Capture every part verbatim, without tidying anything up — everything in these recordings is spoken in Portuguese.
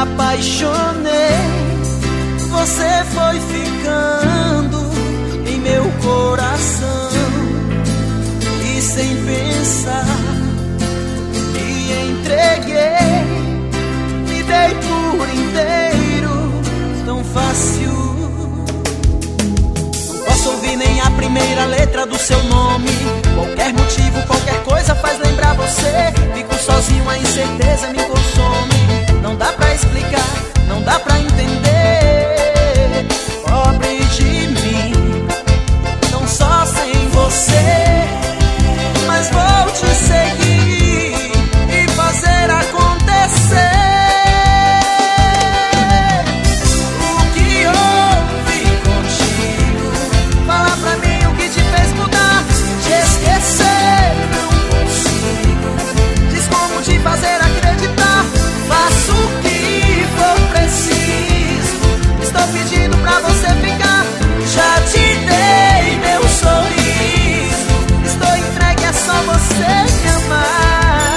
apaixonei, você foi ficando em meu coração. E sem pensar, me entreguei, me dei por inteiro, tão fácil. Não posso ouvir nem a primeira letra do seu nome. Qualquer motivo, qualquer coisa faz lembrar você. Fico sozinho, a incerteza me consome. Não dá pra explicar, não dá pra entender. Pobre de mim, não só sem você, mas vou te seguir e fazer acontecer. O que houve contigo? Fala pra mim o que te fez mudar. Te esquecer não consigo, diz como te fazer acreditar. Faço o que for preciso, estou pedindo pra você ficar. Já te dei meu sorriso, estou entregue, é só você me amar.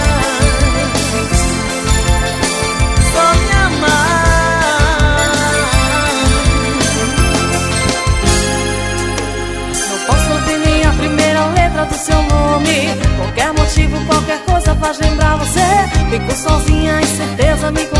Só me amar. Não posso ouvir nem a primeira letra do seu nome. Qualquer motivo, qualquer coisa faz lembrar você. Fico sozinha, a incerteza me